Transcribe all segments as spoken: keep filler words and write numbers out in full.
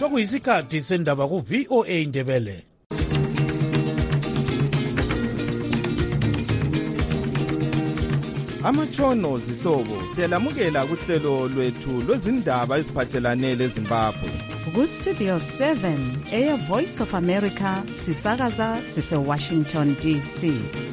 sokuyisikhathi sendaba ku-V O A Ndebele. Amatshono zihlobo siyalamukela kuhlelo lwethu lwezindaba eziphathelane leZimbabwe. Ku-Studio seven, Air Voice of America, sisakaza sise-Washington D C.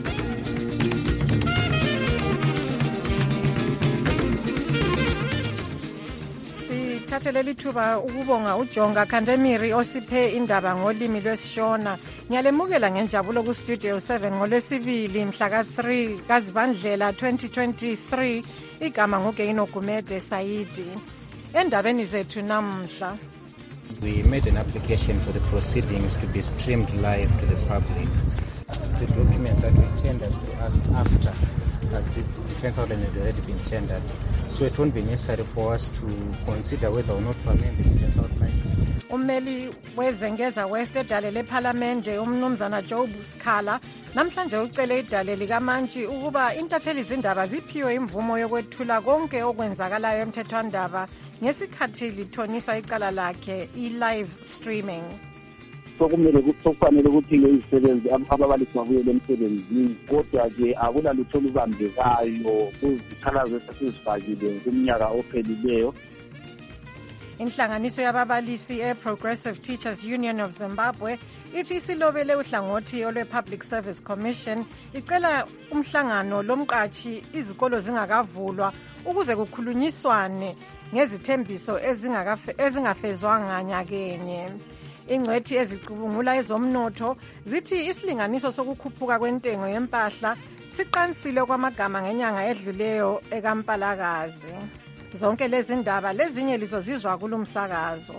Thatheleli thuba ukubonga uJonga Khandemiri osiphe indaba ngolimi lwesiShona. Ngiyalemukela ngenjabulo ku Studio seven ngolwesibili mhla ka three kaZibandlela twenty twenty-three. Igama nguGeino Gumede Saidi. Endabeni zethu namhla. We made an application for the proceedings to be streamed live to the public. The documents that we tendered to us after uh, the defense outline had already been tendered. So it won't be necessary for us to consider whether or not to amend the defense outline. Ummeli wezengeza West edale leParliamente umnumzana Job Sikhala namhlanje ucele idale likaMantshi ukuba intatheli izindaba ziphiwe imvumo yokwethula konke okwenzakalayo emthethwandaba ngesikhathi lithoniswa icala lakhe i-live streaming. Sokumele kufanele ukuthi izisebenzi ababalisi babuyele emsebenzini kodwa-ke akulalutho olubambekayo kuzikhalazo esesizifakile kumnyaka ophelileyo. Inhlanganiso yababalisi e-Progressive Teachers Union of Zimbabwe ithi isilobele uhlangothi olwe-Public Service Commission icela umhlangano lomqashi izikolo zingakavulwa ukuze kukhulunyiswane ngezithembiso ezingafezwanga nyakenye. Ingcwethi ezicubungula ezomnotho zithi isilinganiso sokukhuphuka kwentengo yempahla siqansile kwamagama ngenyanga edluleyo ekaMpalakazi. Zonke lezi ndaba lezinye lizozizwa kulumsakazo.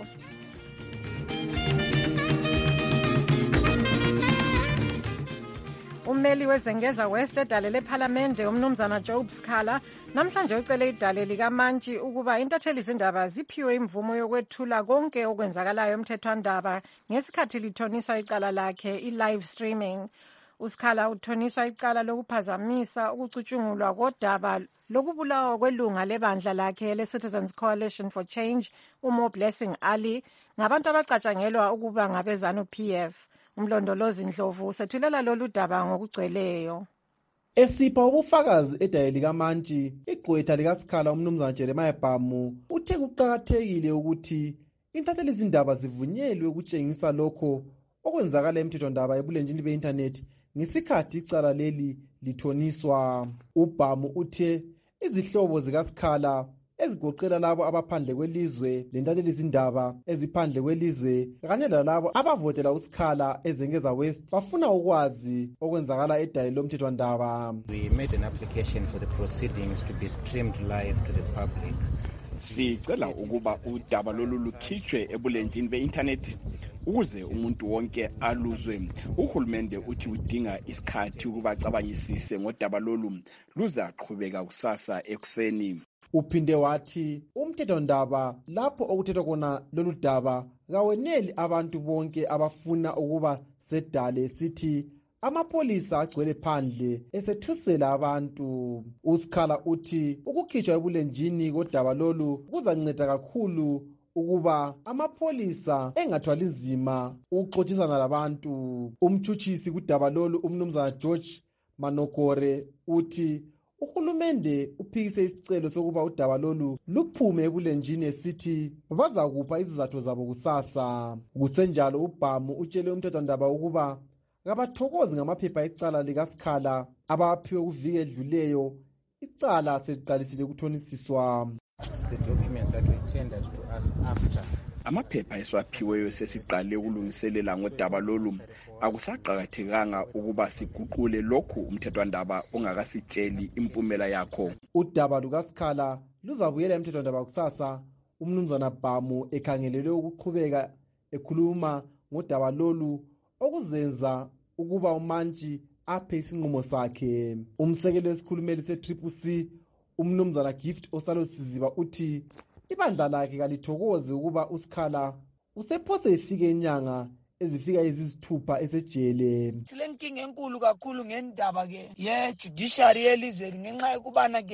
Ummeli wezengeza West edale leParliamente umnumzana Job Sikhala namhlanje ucele idale likaMantshi ukuba intatheli izindaba ziphiwe imvumo yokwethula konke okwenzakalayo emthethwandaba ngesikhathi lithoniswa icala lakhe i-live streaming. Usikhala uthoniswa icala lokuphazamisa ukucutshungulwa kodaba lokubulawa kwelunga lebandla lakhe le-Citizens Coalition for Change uMo Blessing Ali ngabantu abacatshangelwa ukuba ngabezanu P F. Umlondolozi Ndlovu usethulela lolu daba ngokugcweleyo. Esipha ubufakazi edale likaMantshi, igqwetha likaSikhala umnumzana Jeremiah Bhamu uthe kuqakathekile ukuthi intatheli izindaba zivunyelwe ukutshengisa lokho okwenzakala emthethwandaba ebulenjini be-internet ngesikhathi icala leli lithoniswa. uBhamu uthe izihlobo zikaSikhala ezigoqela labo abaphandle kwelizwe lentatheli izindaba eziphandle kwelizwe kanye lalabo abavotela uSikhala ezengeza West bafuna ukwazi okwenzakala edale lomthethwandaba. We made an application for the proceedings to be streamed live to the public. Sicela ukuba udaba lolu lukhitshwe ebulenjini be-internet ukuze umuntu wonke aluzwe. Uhulumende uthi udinga isikhathi ukuba acabangisise ngodaba lolu luzaqhubeka kusasa ekuseni. Uphinde wathi umthethwandaba lapho okuthethwa khona lolu daba kaweneli abantu bonke abafuna ukuba sedale sithi amapolisa agcwele phandle esethusela abantu. uSikhala uthi ukukhitshwa ebulenjini kodaba lolu kuzanceda kakhulu ukuba amapolisa engathwali nzima ukuxoxisana labantu. Umtshutshisi kudaba lolu umnumzana George Manokore uthi uhulumende uphikise isicelo sokuba udaba lolu luphume ebulenjini esithi bazakupha izizathu zabo kusasa. Kusenjalo uBhamu utshele umthethwandaba ukuba kabathokozi ngamaphepha ecala likaSikhala abaphiwe kuviki edluleyo icala seliqalisile ukuthonisiswa. The documents that we tendered to us after amaphepha esiwaphiweyo sesiqale ukulungiselela ngodaba lolu akusaqakathekanga ukuba siguqule lokhu umthethwandaba ongakasitsheli impumela yakho. Udaba lukaSikhala luzabuyela emthethwandaba kusasa. Umnumzana Bhamu ekhangelelwe ukuqhubeka ekhuluma ngodaba lolu okuzenza ukuba uMantshi aphe isinqumo sakhe. Umsekeli wesikhulumeli se-Triple C umnumzana Gift Osalosiziba uthi ibandla lakhe kalithokozi ukuba uSikhala usephose ifike inyanga ezifika ezisithupha esejele. Silenkinga enkulu kakhulu ngendaba ke ye judiciary yelizweni ngenxa yokubana ke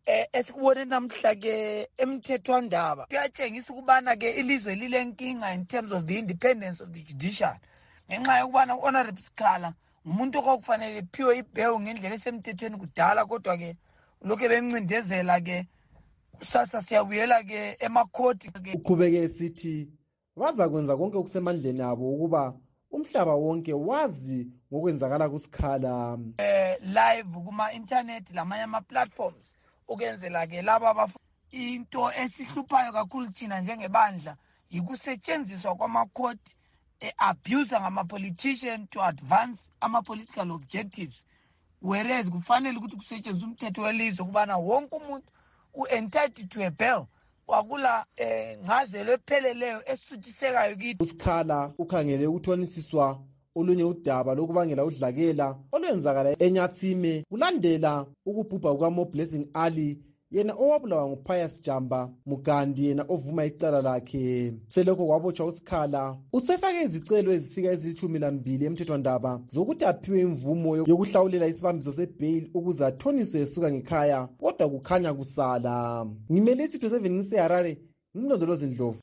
eh esikubone namhla ke emthethwandaba kuyatshengisa ukubana ke ilizwe lilenkinga in terms of the independence of the judiciary ngenxa yokubana uHonorable Sikhala umuntu okufanele iphiwe ibewu ngendlela esemthethweni kudala kodwa ke lokho bemncindezela ke sasa siyabuyela ke emakhoti ke uqhubeke sithi baza kwenza konke okusemandleni abo ukuba umhlaba wonke wazi ngokwenzakala kuSikhala eh live kuma internet lamanye ama platforms ukenzela ke laba into esihluphayo kakhulu thina njengebandla yikusetshenziswa kwamakhoti abuse ngama politicians to advance ama political objectives whereas kufanele ukuthi kusetshenziswe umthetho welizwe kubana wonke umuntu u-entitled to a bail wakula ngazelo epheleleyo esuthisekayo kithi. uSikhala ukhangele ukuthonisiswa olunye udaba lokubangela udlakela olwenzakala eNyatsime kulandela ukubhubha kukaMo Blessing Ali yena owabulawa nguPius Jamba Mugandi yena ovuma icala lakhe. Selokho kwabotshwa uSikhala usefake izicelo ezifika ezithumi lambili emthethwandaba zokuthi aphiwe imvumo yokuhlawulela isibambiso sebail ukuze athoniswe esuka ngekhaya kodwa kukhanya kusala. Ngimele isitho seven ngiseHarare ngimlondolozi Ndlovu.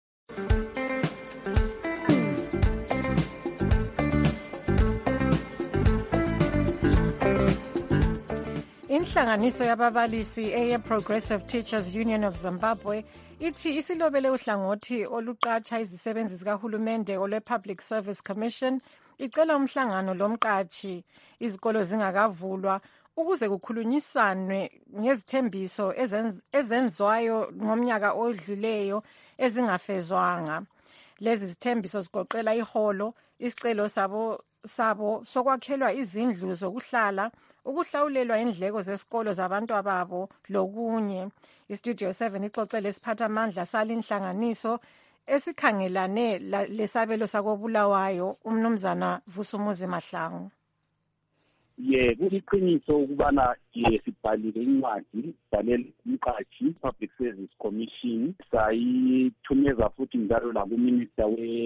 Inhlanganiso yababalisi eye Progressive Teachers Union of Zimbabwe ithi isilobele uhlangothi oluqatsha izisebenzi zikahulumende olwe Public Service Commission icela umhlangano lomqatshi izikolo zingakavulwa ukuze kukhulunyiswanwe ngezithembiso ezenzwayo ngomnyaka odluleyo ezingafezwanga. Lezi zithembiso zigoqela iholo, isicelo sabo sabo sokwakhelwa izindlu zokuhlala, ukuhlawulelwa indleko zesikolo zabantu ababo lokunye. iStudio seven ixoxele isiphatha amandla salinhlanganiso esikhangelane lesabelo sakobulawayo umnumzana Vusumuzi Mahlangu. Ye kuliqiniso ukubana ye sibhalile incwadi sibhalele umqatshi Public Service Commission sayithumeza futhi njalo la kuMinister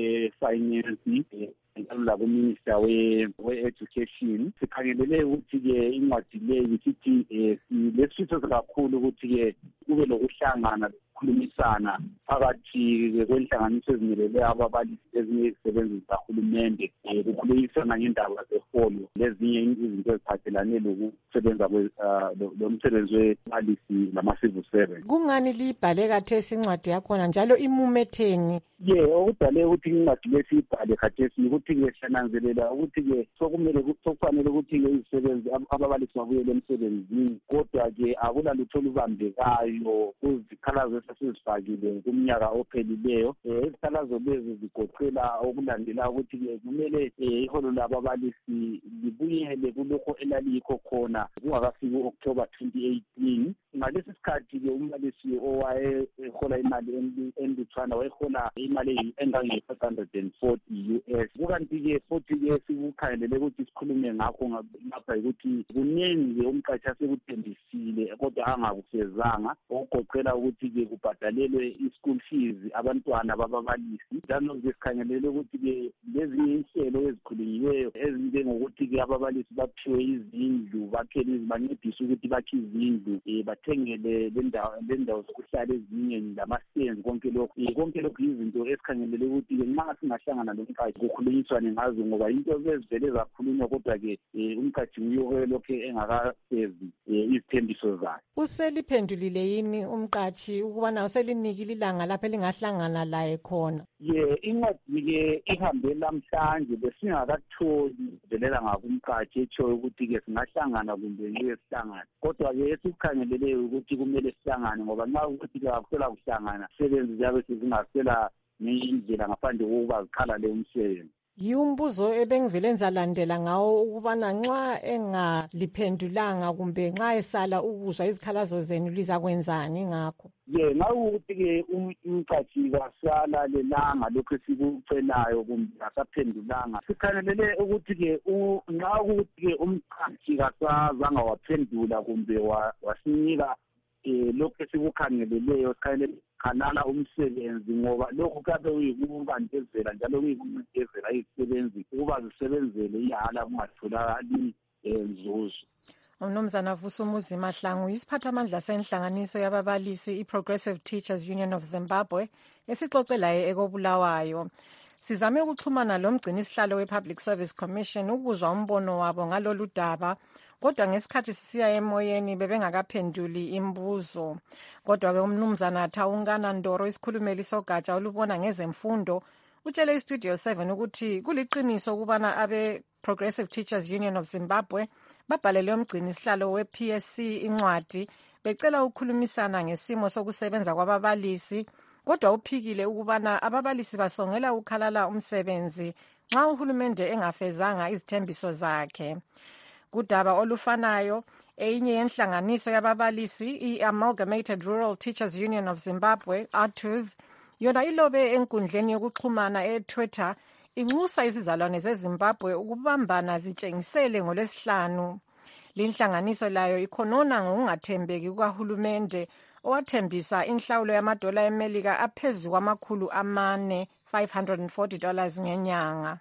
we-Finance njalo la kuMinister we-Education. Sikhangelele ukuthi ke incwadi leyo sithi silesitho kakhulu ukuthi ke kube lokuhlangana khulumisana phakathi kwenhlanganiso ezimelele ababalisi ezinye izisebenzi zikahulumende ukukhulumisana ngendaba zeholo lezinye izinto eziphathelane lokusebenza lomsebenzi webalisi lama-civil servant. Kungani libhale khathesi incwadi yakhona njalo imumetheni? Ye okudale ukuthi incwadi lesiyibhale khathesi ukuthi-ke siyananzelela ukuthi-ke sokumele sokufanele ukuthi-ke izisebenzi ababalisi babuyele emsebenzini kodwa-ke akulalutho olubambekayo kuzikhalazo esesizifakile kumnyaka ophelileyo. Izikhalazo lezi zigoqela okulandela ukuthi-ke kumele iholo lababalisi libuyele kulokho elalikho khona kungakafiki u-October twenty eighteen. Ngalesi sikhathi-ke umbalisi owayehola imali enlutshwana wayehola imali engange-five hundred and forty U S. Kukanti-ke futhi-ke sikukhangelele ukuthi sikhulume ngakho ngapha ukuthi kuningi-ke umqatshi asekuthembisile kodwa angakufezanga okugoqela ukuthi-ke kubhadalelwe i-school fees abantwana bababalisi. Njalo-ke sikhangelele ukuthi-ke lezinye inhlelo ezikhulunyiweyo ezinjengokuthi-ke ababalisi baphiwe izindlu bakhele bancedise ukuthi bakhe izindlu bathengele lendawo zokuhlala ezinye lama-stands konke lokhu konke lokhu izinto esikhangelele ukuthi-ke nxa singahlangana lomqatshi kukhulunyiswane ngazo ngoba into ezivele zakhulunywa kodwa-ke umqatshi nguye lokhu engakafezi izithembiso zakhe. Useliphendulile yini umqatshi ukubana uselinikile ilanga lapho elingahlangana laye khona? Ye incwadi-ke ihambe namhlanje besingakatholi velela ngakumqatshi etshoyo ukuthi-ke singahlangana kumbe ngeke sihlangane kodwa-ke esikukhangeleleyo ukuthi kumele sihlangane ngoba nxa ukuthi-ke akusela kuhlangana izisebenzi ziyabe sezingasela ngendlela ngaphandle kokuba zikhala leyo umsebenzi. Yiwumbuzo ebengivele ngizalandela ngawo ukubana nxa engaliphendulanga kumbe nxa esala ukuzwa izikhalazo zenu lizakwenzani ngakho? Ye ngawo ukuthi-ke umqatshi kasala lelanga lokho esikucelayo kumbe asaphendulanga sikhangelele ukuthi-ke nxa ukuthi-ke umqatshi kasazanga waphendula kumbe wasinika lokho esikukhangeleleyo sikhangelele khanala umsebenzi ngoba lokhu kabe uyikubandezela njalo uyikuncedezela izisebenzi ukuba zisebenzele ihala kungatholakali nzuzo. Umnumzana Vusumuzi Mahlangu isiphathamandla senhlanganiso yababalisi i-Progressive Teachers Union of Zimbabwe esixoxelayo ekobulawayo. Sizame ukuxhumana lomgcini isihlalo we-Public Service Commission ukuzwa umbono wabo ngalolu daba, kodwa ngesikhathi sisiya emoyeni bebengakaphenduli imbuzo. Kodwa-ke umnumzana Thawungana Ndoro isikhulumeli sogatsha olubona ngezemfundo utshele iStudio seven ukuthi kuliqiniso ukubana abe-Progressive Teachers Union of Zimbabwe babhalele umgcini isihlalo we-P S C incwadi becela ukukhulumisana ngesimo sokusebenza kwababalisi, kodwa uphikile ukubana ababalisi basongela ukhalala umsebenzi nxa uhulumende engafezanga izithembiso zakhe. Kudaba olufanayo, eyinye yenhlanganiso yababalisi i-Amalgamated Rural Teachers Union of Zimbabwe, A T U Z, yona ilobe enkundleni yokuxhumana eTwitter inxusa izizalwane zeZimbabwe ukubambana zitshengisele ngoLwesihlanu. Linhlanganiso layo ikhonona ngokungathembeki kukahulumende owathembisa inhlawulo yamadola eMelika aphezulu kwamakhulu amane five hundred forty dollars ngenyanga.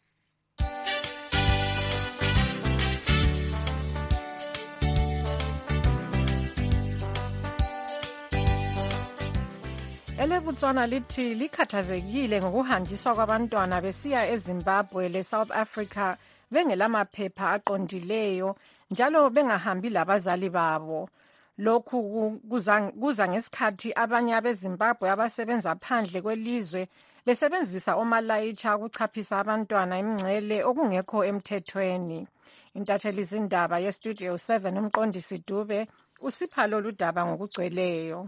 EleBotswana lithi likhathazekile ngokuhanjiswa kwabantwana besiya eZimbabwe leSouth Africa bengelamaphepha aqondileyo njalo bengahambi labazali babo. Lokhu kuza ngesikhathi abanye abeZimbabwe abasebenza phandle kwelizwe besebenzisa omalayitsha ukuchaphisa abantwana imingcele okungekho emthethweni. Intatheli zindaba yeStudio seven umqondisi Dube usipha lolu daba ngokugcweleyo.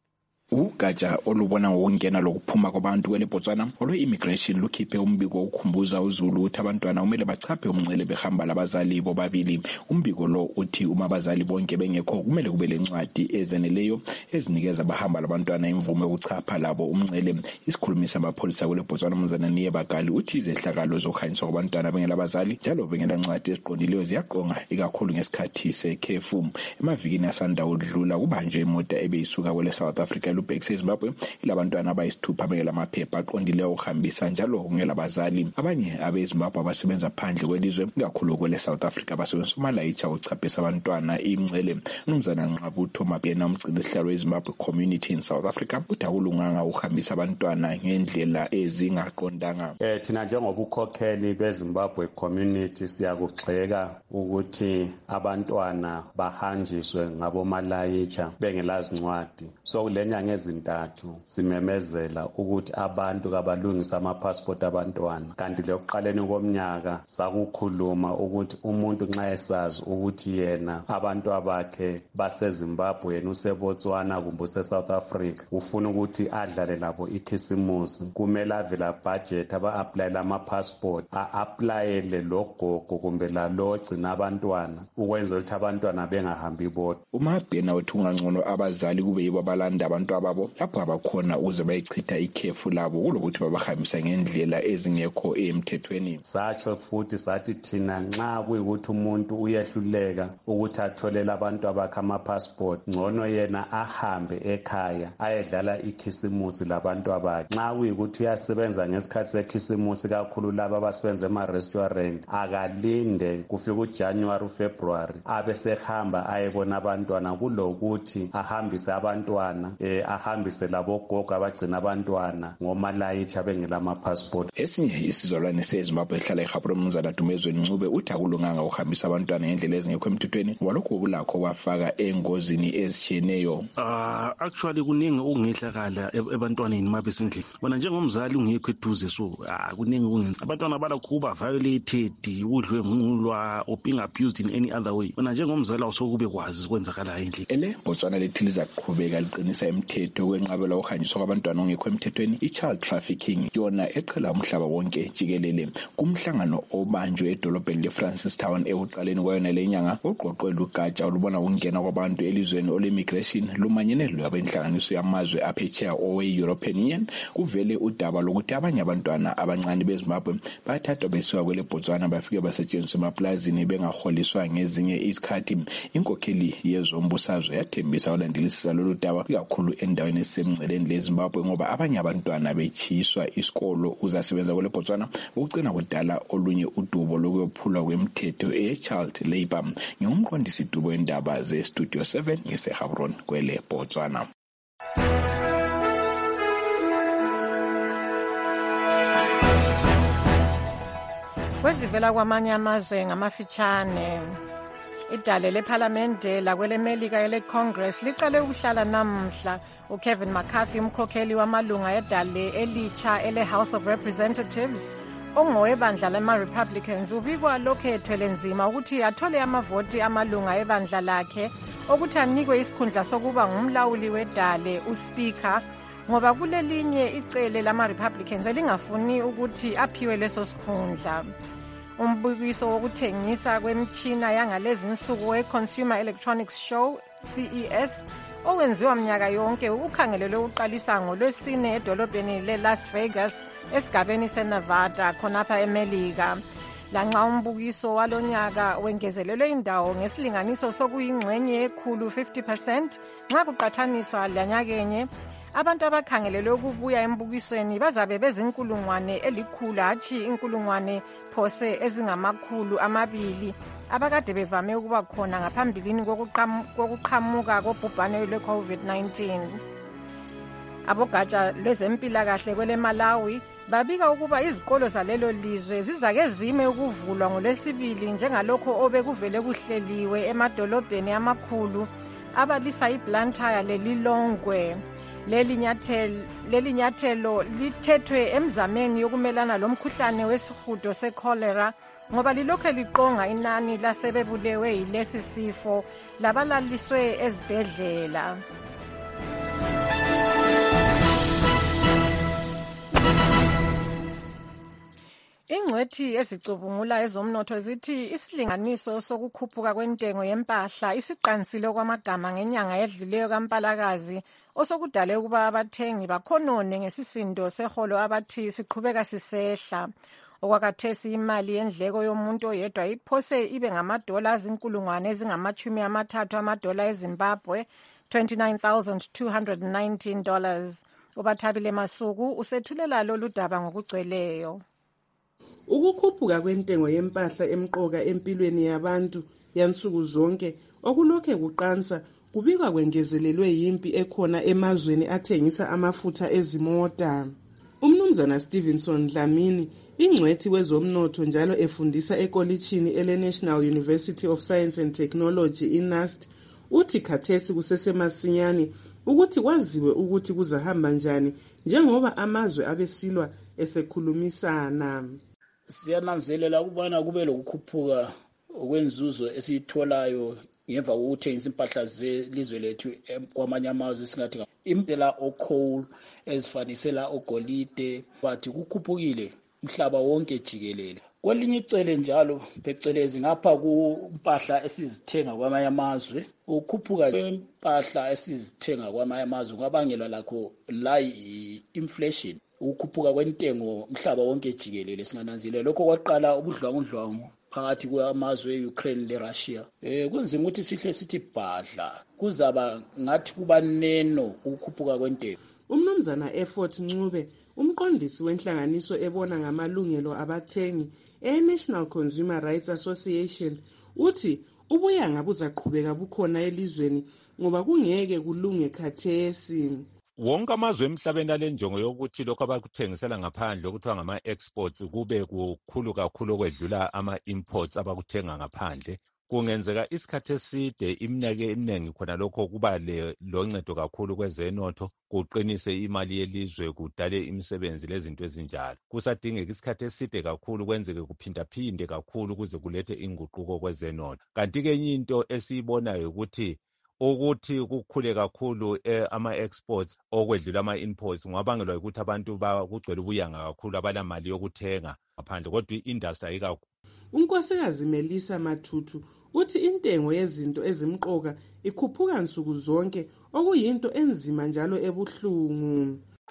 Ugatsha olubona ngokungena lokuphuma kwabantu kweleBotswana olwe-immigration lukhiphe umbiko wokukhumbuza uZulu ukuthi abantwana kumele bachaphe umngcele behamba labazali bobabili. Umbiko lo uthi uma abazali bonke bengekho kumele kube lencwadi ezeneleyo ezinikeza abahamba labantwana imvume yokuchapha labo umngcele. Isikhulumi samapholisa kweleBotswana uMnumzana Niyebakali uthi izehlakalo zokuhanjiswa kwabantwana bengelabazali njalo bengelancwadi eziqondileyo ziyaqonga ikakhulu ngesikhathi sekhefu. Emavikini asanda udlula kubanjwe imota ebeyisuka kwele South Africa Lubhekise eZimbabwe ilabantwana abayisithupha bengelamaphepha aqondileyo okuhambisa njalo kungelabazali. Abanye abeZimbabwe abasebenza phandle kwelizwe ikakhulu kwele South Africa basebenzisa umalayitsha ukuchaphisa abantwana imingcele. Umnumzana Nqabutho Mapena umgcini isihlalo weZimbabwe Community in South Africa uthi akulunganga ukuhambisa abantwana ngendlela ezingaqondanga. Eh thina njengobukhokheli beZimbabwe Community siyakugxeka ukuthi abantwana bahanjiswe ngabomalayitsha bengelazincwadi. So kulenya ngezintathu simemezela ukuthi abantu kabalungisa ama-passport abantwana, kanti lokuqaleni komnyaka sakukhuluma ukuthi umuntu nxa esazi ukuthi yena abantu abakhe baseZimbabwe yena useBotswana kumbe useSouth Africa ufuna ukuthi adlale labo ikhisimusi, kumele avela budget aba-aplayela ama-passport a-aplayele logogo kumbe lalo ogcina abantwana ukwenzela ukuthi abantwana bengahambi bodwa. UMabhena uthi kungangcono abazali kube yibo abalanda abantu ababo lapho abakhona ukuze bayichitha ikhefu labo kulokuthi babahambisa ngendlela ezingekho emthethweni. Satsho futhi sathi thina nxa kuyikuthi umuntu uyehluleka ukuthi atholele abantu abakhe ama-passport, ngcono yena ahambe ekhaya ayedlala ikhisimusi labantu abakhe. Nxa kuyikuthi uyasebenza ngesikhathi sekhisimusi kakhulu laba abasebenza ema-restaurant, akalinde kufika uJanuary uFebruary abesehamba ayebona abantwana kulokuthi ahambise abantwana eh ahambise labo gogo abagcina abantwana ngomalayitsha bengelama-passport. Esinye isizalwane seZimbabwe ehlala eGaborone uMnumzana Dumezweni Ncube uthi akulunganga ukuhambisa abantwana ngendlela ezingekho emthethweni walokho kulakho kwafaka engozini ezitshiyeneyo. Ah actually kuningi okungehlakala ebantwaneni mabesendlini. Bona njengomzali ungekho eduze so kuningi kungenza abantwana balakhuba violated, udlwengulwa or being abused in any other way. Bona njengomzali awusokube kwazi kwenzakala endlini. Ele Botswana lethi lizakuqhubeka liqinisa imithetho kwenqabela ukuhanjiswa kwabantwana ongekho emthethweni i-child trafficking yona eqhela umhlaba wonke jikelele. Kumhlangano obanjwe edolobheni leFrancistown ekuqaleni kwayona lenyanga oqoqwe lugatsha olubona ukungena kwabantu elizweni ole-immigration lumanyene lwabenhlanganiso yamazwe aphetsheya owe-European Union kuvele udaba lokuthi abanye abantwana abancane beZimbabwe bathathwa besuka kwele Botswana bafike basetshenziswa emaplazini bengaholiswa ngezinye izikhathi. Inkokheli yezombusazwe yathembisa ulandelisisa lolu daba kakhulu endaweni esemngceleni leZimbabwe ngoba abanye abantwana bechiswa isikolo uzasebenza kule Botswana ukugcina kudala olunye udubo lokuyophulwa kwemithetho e-child labor. Ngumqondisi dubo endaba ze-Studio seven ngeseHabron kwele Botswana. Kwezivela kwamanye amazwe ngamafitshane, idale lephalamende lakwele Melika ele Congress liqale ukuhlala namhla. uKevin McCarthy, umkhokheli wamalunga edale elitsha ele House of Representatives ongowebandla lama-Republicans, ubikwa lokhu ethwele nzima ukuthi athole amavoti amalunga ebandla lakhe okuthi anikwe isikhundla sokuba ngumlawuli wedale, uSpeaker, ngoba kulelinye icele lama-Republicans elingafuni ukuthi aphiwe leso sikhundla. Umbukiso wokuthengisa kwemitshina yangalezi nsuku we-Consumer Electronics Show, C E S, owenziwa mnyaka yonke ukhangelelwe uqalisa ngolwesine edolobheni le-Las Vegas esigabeni seNevada khonapha eMelika. Lanxa umbukiso walonyaka wengezelelwe indawo ngesilinganiso sokuyingxenye ekhulu fifty percent nxa kuqathaniswa lanyakenye, abantu abakhangelelwe ukubuya embukisweni bazabe bezinkulungwane elikhulu hatshi inkulungwane phose ezingamakhulu amabili abakade bevame ukuba khona ngaphambilini kokuqhamuka kobhubhane lwe-COVID nineteen. Abogatsha lwezempilakahle kwele Malawi babika ukuba izikolo zalelo lizwe zizake zime ukuvulwa ngolwesibili njengalokho obekuvele kuhleliwe emadolobheni amakhulu abalisa iBlantyre leLilongwe. Leli nyathelo leli nyathelo lithethwe emzameni yokumelana lomkhuhlane wesihudo secholera ngoba lilokho liqonga inani lasebebulewe yilesi sifo labalaliswe ezibhedlela. Ingcwethi ezicubungula ezomnotho zithi isilinganiso sokukhuphuka kwentengo yempahla isiqansile kwamagama ngenyanga edluleyo kaMpalakazi osokudale ukuba abathengi bakhonone ngesisindo seholo abathi siqhubeka sisehla. Okwakathesi imali yendleko yomuntu oyedwa iphose ibe ngamadola azinkulungwane ezingamachumi amathathu amadola eZimbabwe, twenty-nine thousand two hundred nineteen dollars. Ubathabile Masuku usethulela lolu daba ngokugcweleyo. Ukukhuphuka kwentengo yempahla emqoka empilweni yabantu yansuku zonke okulokhe kuqansa kubikwa kwengezelelwe yimpi ekhona emazweni athengisa amafutha ezimota. Umnumzana Stevenson Dlamini, ingcwethi wezomnotho njalo efundisa ekolitshini ele-National University of Science and Technology i-N U S T, uthi khathesi kusesemasinyane ukuthi kwaziwe ukuthi kuzahamba njani njengoba amazwe abesilwa esekhulumisana. Siyananzelela ukubana kube lokukhuphuka okwenzuzo esiyitholayo ngemva kokuthengisa impahla zelizwe lethu kwamanye amazwe singathi impela o-coal ezifanisela ogolide bathi kukhuphukile umhlaba wonke jikelele. Kwelinye icele njalo phecelezi ngapha kumpahla esizithenga kwamanye amazwe, ukukhuphuka kwempahla esizithenga kwamanye amazwe kwabangelwa lakho la inflation, ukukhuphuka kwentengo umhlaba wonke jikelele. Singananzelela lokho kwaqala ubudlwangudlwangu phakathi kwamazwe e-Ukraine le-Russia. Eh kunzima ukuthi sihle sithi bhadla kuzaba ngathi kuba neno ukukhuphuka kwentengo. Umnumzana Effort Ncube, umqondisi wenhlanganiso ebona ngamalungelo abathengi e-National Consumer Rights Association, uthi ubuyanga buzaqhubeka bukhona elizweni ngoba kungeke kulunge khathesi. Wonke amazwe emhlabeni alenjongo yokuthi lokho abakuthengisela ngaphandle okuthiwa ngama-exports kube kukhulu kakhulu okwedlula ama-imports abakuthenga ngaphandle. Kungenzeka isikhathi eside iminyaka eminingi khona lokho kuba loncedo kakhulu kwezenotho, kuqinise imali yelizwe, kudale imisebenzi lezinto ezinjalo. Kusadingeka isikhathi eside kakhulu kwenzeke kuphindaphinde kakhulu kuze kulethe inguquko kwezenotho. Kanti-ke enye into esiyibonayo ukuthi ukuthi kukhule kakhulu eh, ama-exports okwedlula ama-imports ngabangelwa ukuthi abantu bakugcwele ubuyanga kakhulu abalamali yokuthenga ngaphandle kodwa i-industry ayikakhulu. Unkosikazi Melissa Mathutu uthi intengo yezinto ezimqoka ikhuphuka nsuku zonke okuyinto enzima njalo ebuhlungu.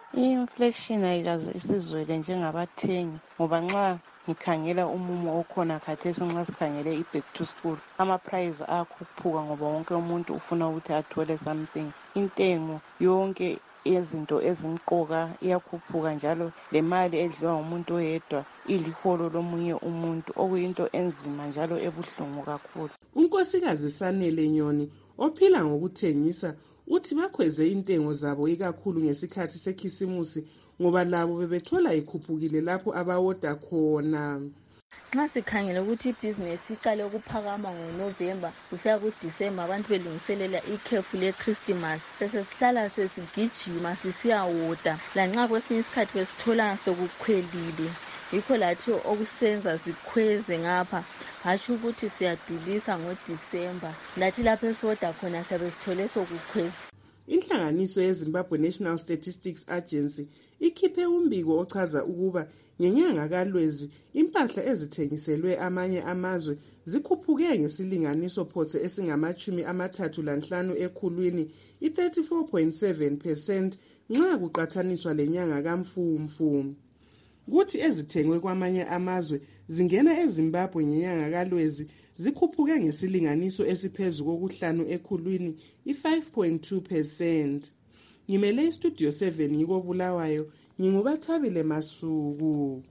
I-inflection ayikaze isizwele njengabathengi ngoba nxa ngikhangela umumo okhona khathesi nxa sikhangele i-back to school ama-price ayakhuphuka ngoba wonke umuntu ufuna ukuthi athole something. Intengo yonke izinto ezimqoka iyakhuphuka njalo le mali edliwa ngumuntu oyedwa iliholo lomunye umuntu okuyinto enzima njalo ebuhlungu kakhulu. Unkosikazi Sanele Nyoni ophila ngokuthengisa uthi bakhweze intengo zabo ikakhulu ngesikhathi sekhisimusi ngoba labo bebethola ikhuphukile lapho abawoda khona. Nxa sikhangele ukuthi ibhizinesi iqale ukuphakama ngoNovember kusiya kuDisemba abantu belungiselela ikhefu leChristmas bese sihlala sesigijima sisiyawoda lanxa kwesinye isikhathi besithola sokukhwelile. Yikho lathi okusenza sikhweze ngapha hatsho ukuthi siyadulisa ngoDisemba lathi lapho esiwoda khona siyabe sithole sokukhweza. Inhlanganiso yeZimbabwe National Statistics Agency ikhiphe umbiko ochaza ukuba ngenyanga kaLwezi impahla ezithengiselwe amanye amazwe zikhuphuke ngesilinganiso phose esingamachumi amathathu lanhlanu ekhulwini i-thirty-four point seven percent nxa kuqathaniswa lenyanga kaMfumfu. Kuthi ezithengwe kwamanye amazwe zingena eZimbabwe ngenyanga kaLwezi zikhuphuke ngesilinganiso esiphezu kokuhlanu ekhulwini i-five point two percent. Ngimele iStudio seven yiko Bulawayo, ngingubathabile Masuku.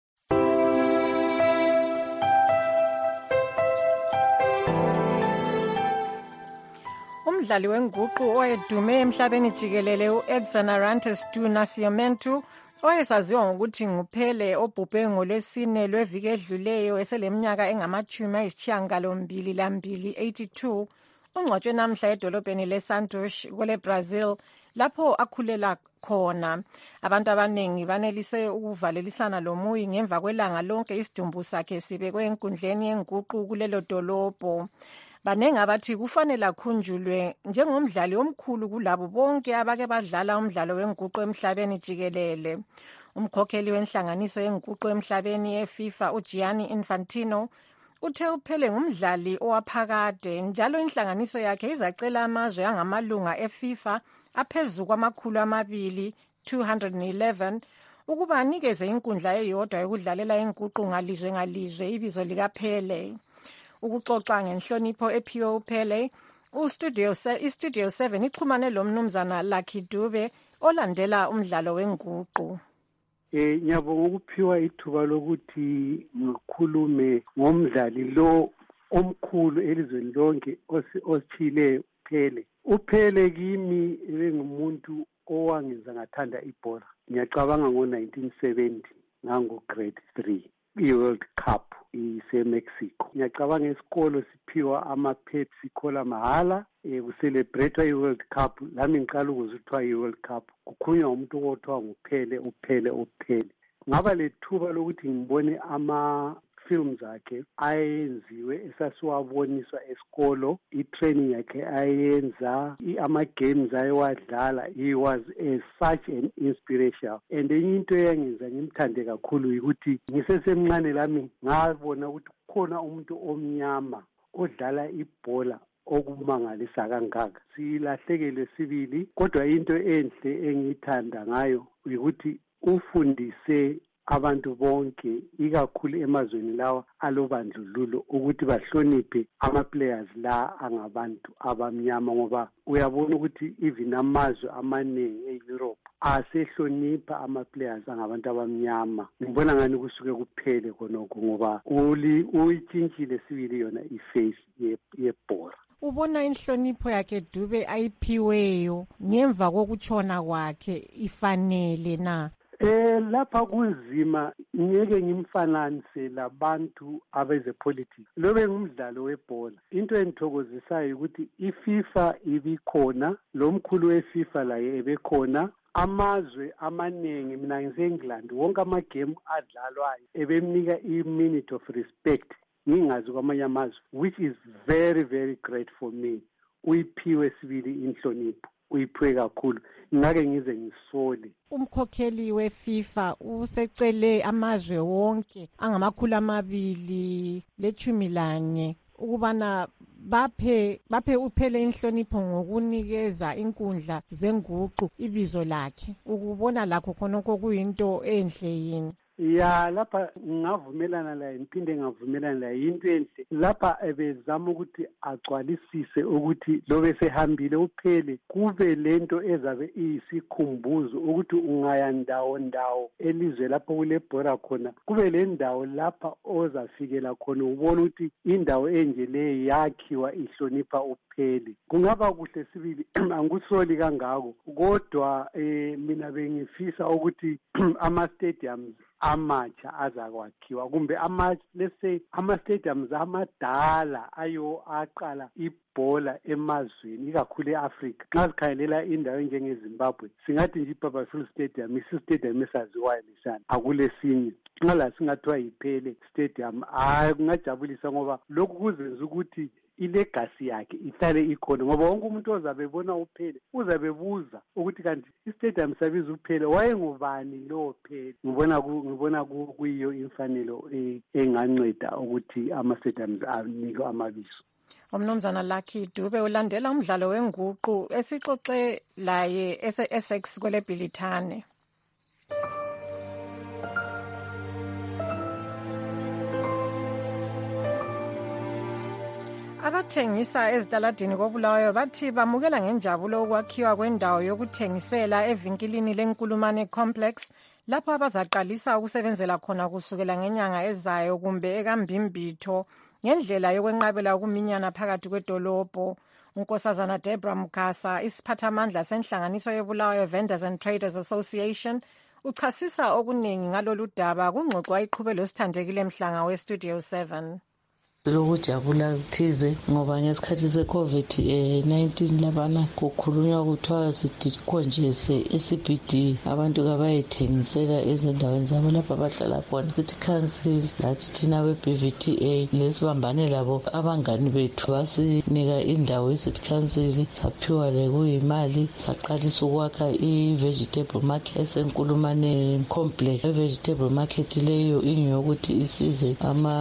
Umdlali wenguqu oyedume emhlabeni jikelele uEdson Arantes du Nascimento oyesaziwa ngokuthi nguPele obhubhe ngolwesine lweviki edluleyo eseleminyaka engamachumi ayisishiyagalombili lambili eighty-two ungcwatshwe namhla edolobheni leSantos kwele Brazil lapho akhulela khona. Abantu abaningi banelise ukuvalelisana lomuyi ngemva kwelanga lonke isidumbu sakhe sibekwe enkundleni yenguqu kulelo dolobho. Banengi abathi kufanele akhunjulwe njengomdlali omkhulu kulabo bonke abake badlala umdlalo wenguqu emhlabeni jikelele. Umkhokheli wenhlanganiso yenguqu emhlabeni yeFIFA uGianni Infantino uthe uPele ngumdlali owaphakade njalo inhlanganiso yakhe izacela amazwe angamalunga eFIFA aphezu kwamakhulu amabili two hundred eleven ukuba anikeze inkundla eyodwa yokudlalela inguqu ngalizwe ngalizwe ibizo likaPele. Ukuxoxa ngenhlonipho ephiwe uPele, ustudio iStudio seven ixhumane lo mnumzana Lucky Dube olandela umdlalo wenguqu. Eh ngiyabonga ukuphiwa ithuba lokuthi ngikhulume ngomdlali lo omkhulu elizweni lonke osithile uPele. uPele kimi bengumuntu owangenza ngathanda ibhola. Ngiyacabanga ngo nineteen seventy ngango grade three. I-World Cup ise-Mexico. Ngiyacabanga esikolo siphiwa ama-Pepsi Cola mahala eh kucelebrate i-World Cup. Lami ngiqala ukuzithiwa i-World Cup. Kukhunywa umuntu othiwa nguPele uPele uPele. Ngaba lethuba lokuthi ngibone ama films akhe ayenziwe esasiwaboniswa esikolo, i-training yakhe ayenza, ama-games ayewadlala. He was a, such an inspiration. And enye into eyangenza ngimthande kakhulu ukuthi ngisesemncane lami ngabona ukuthi kukhona umuntu omnyama odlala ibhola okumangalisa kangaka. Silahlekelwe sibili, kodwa into enhle engiyithanda ngayo ukuthi ufundise abantu bonke ikakhulu emazweni lawa alobandlululo ukuthi bahloniphe ama-players la angabantu abamnyama ngoba uyabona ukuthi even amazwe amaningi e-Europe asehlonipha ama-players angabantu abamnyama. Ngibona ngani kusuke kuphele khonokho ngoba uli uyitshintshile sibili yona iface yebhola. Ubona inhlonipho yakhe Dube ayiphiweyo ngemva kokutshona kwakhe ifanele na? Eh lapha kunzima ngeke ngimfananise labantu abeze politics. Lobe ngumdlalo webhola. Into engithokozisayo ukuthi iFIFA ibikhona, lo mkhulu weFIFA laye ebekhona, amazwe amaningi mina ngise-England wonke ama-game adlalwayo ebemnika i-minute of respect ngingazi kwamanye amazwe, which is very very great for me. Uyiphiwe sibili inhlonipho, uyiphiwe kakhulu, ngake ngize ngisole. Umkhokheli weFIFA usecele amazwe wonke angamakhulu amabili lechumi lanye ukubana baphe baphe uphele inhlonipho ngokunikeza inkundla zenguqu ibizo lakhe. Ukubona lakho khonokho kuyinto enhle yini? Ya lapha ngingavumelana laye ngiphinde ngavumelana laye into enhle lapha ebezama ukuthi agcwalisise ukuthi lo besehambile uphele kube lento ezabe iyisikhumbuzo ukuthi ungaya ndawo ndawo elizwe lapho kulebhora khona kube le ndawo lapha ozafikela khona ubona ukuthi indawo enje leyo yakhiwa ihlonipha uphele. Kungaba kuhle sibili angikusoli kangako kodwa eh mina bengifisa ukuthi ama-stadiums amatsha azakwakhiwa kumbe ama let's say ama-stadiums amadala ayo aqala ibhola emazweni ikakhulu e-Africa. Nxa sikhangelela indawo enjengeZimbabwe singathi nje iBarberville Stadium isi-stadium esaziwayo lesana akulesinye. Nxa la singathiwa yiphele stadium hayi kungajabulisa ngoba lokhu kuzenza ukuthi ilegacy yakhe ihlale ikhona ngoba wonke umuntu ozabe ebona uphele uzabe buza ukuthi kanti istadium sabiza uphele wayengubani lo phele. Ngibona ngibona kuyiyo imfanelo enganceda ukuthi ama-stadiums anikwe amabizo. Umnumzana Lucky Dube ulandela umdlalo wenguqu esixoxe laye ese-Essex kwele Bhilithane. Abathengisa ezitaladini koBulawayo bathi bamukela ngenjabulo ukwakhiwa kwendawo yokuthengisela evinkilini leNkulumane Complex lapho abazaqalisa ukusebenzela khona kusukela ngenyanga ezayo kumbe ekambimbitho ngendlela yokwenqabela ukuminyana phakathi kwedolobho. Unkosazana Deborah Mukasa, isiphathamandla senhlanganiso yeBulawayo Vendors and Traders Association, uchasisa okuningi ngalolu daba kungxoxo ayiqhube losithandekile Mhlanga weStudio seven. Lokujabula kuthize ngoba ngesikhathi se-covid nineteen labana kukhulunywa kuthiwa sidikhonjese e-C B D abantu kabayithengisela ezindaweni zabo lapho abahlala khona. City Council lathi thina be-B V T A lesibambane labo abangani bethu basinika indawo ye-City Council saphiwa lekuyimali saqalisa ukwakha i-vegetable market esenkulumane complex. I-vegetable market leyo ingeyokuthi isize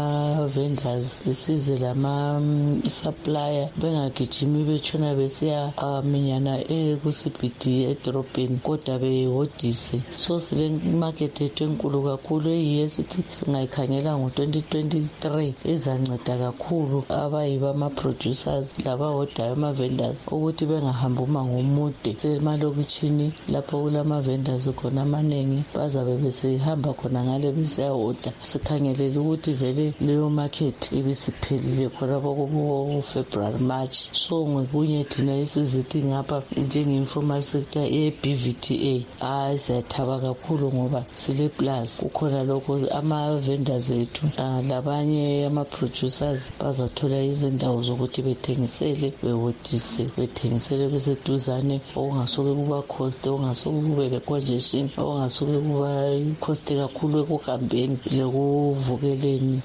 ama-vendors isize lama supplier bengagijimi betshona besiya minyana eku-C B D edorobheni kodwa behodise. So sile market ethu enkulu kakhulu eyiyo esithi singayikhangela ngo-twenty twenty-three ezanceda kakhulu abayiba ama-producers labahodayo ama-vendors ukuthi bengahambi umango omude. Semalokitshini lapho kulama-vendors khona amanengi bazabe besehamba khona ngale besiyahoda. Sikhangelele ukuthi vele leyo market ibisiphelile khonapho kubo February March. So ngokunye thina isizithi ngapha njenge-informal sector e-B V T A hayi siyathaba kakhulu ngoba sile plus kukhona lokho ama-vendors ethu labanye ama-producers bazathola izindawo zokuthi bethengisele behodise bethengisele beseduzane okungasuke kuba cost okungasuke kube le-congestion okungasuke kuba i-cost kakhulu ekuhambeni lekuvukeleni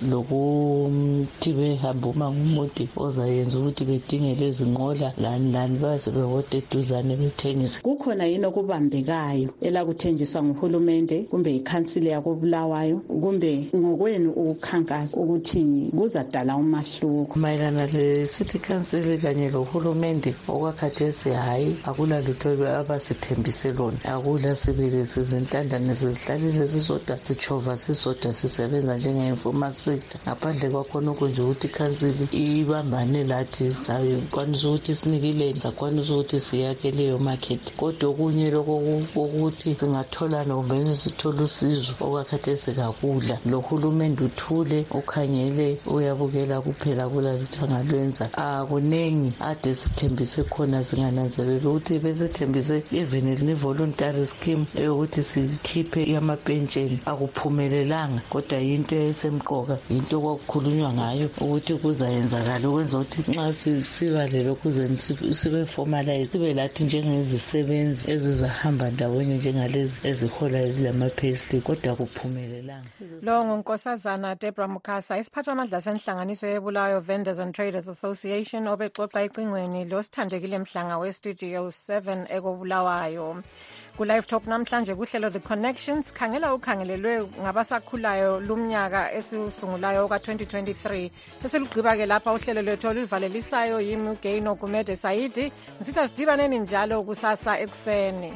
lokuthi behamba umango omude ozayenza ukuthi bedingele izinqola lani lani baze behoda eduzane bethengise. Kukhona yini okubambekayo elakuthenjiswa nguhulumende kumbe ikhansili yakoBulawayo kumbe ngokwenu ukukhankasa ukuthi kuzadala umahluko mayelana le-City Council kanye lohulumende okwakhathesi? Hayi, akula lutho abasithembise lona, akula sibili sizintandane sizihlalile sisodwa sitshova sisodwa sisebenza njenge-informal sector. Ngaphandle kwakhona okunje ukuthi ikhansili ibambane lathi sakwanisa ukuthi sinikile sakwanisa ukuthi siyakhe leyo market. Kodwa okunye lokho ukuthi singatholana kumbe sithole usizo okwakhathesi kakula. Lo hulumende uthule ukhangele uyabukela kuphela kula lutho angalwenza. Akunengi ade sithembise khona singananzelela ukuthi besithembise even ne-voluntary scheme eyokuthi sikhiphe amapentsheni akuphumelelanga kodwa yinto esemqoka yinto kwakukhulunywa ngayo ukuthi kuzayenzakala ukwenza ukuthi nxa sisiba lelokhu sibe formalize sibe lathi njengezisebenzi ezizahamba ndawonye njengalezi ezihola ezilama-payslip kodwa kuphumelelanga. Lo ngunkosazana Deborah Mukasa, isiphathamandla senhlanganiso yeBulawayo Vendors and Traders Association obexoxa ecingweni losithandekile Mhlanga weStudio seven ekoBulawayo. Ku-Live Talk namhlanje kuhlelo The Connections khangela ukhangelelwe ngabasakhulayo lumnyaka esiusungulayo ka-twenty twenty-three. Seselugqiba-ke lapha uhlelo lwethu oluvalelisayo yimi uGaino Gumede Saidi. Ngisitha sidibaneni njalo kusasa ekuseni.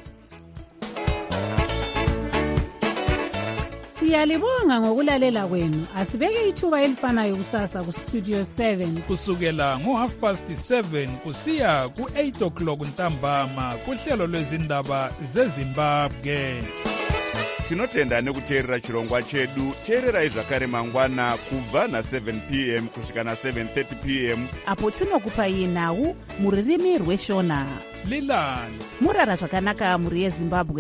Siyalibonga ngokulalela kwenu. Asibeke ithuba elifanayo kusasa ku Studio seven kusukela ngo half past seven kusiya ku eight o'clock ntambama kuhlelo lwezindaba zeZimbabwe. Tinotenda nekuteerera chirongwa chedu. Teererai zvakare mangwana kubva na seven p m kusvika na seven thirty p m apo tinokupai nhau muririmi rweshona. Lilani murara zvakanaka muri yeZimbabwe.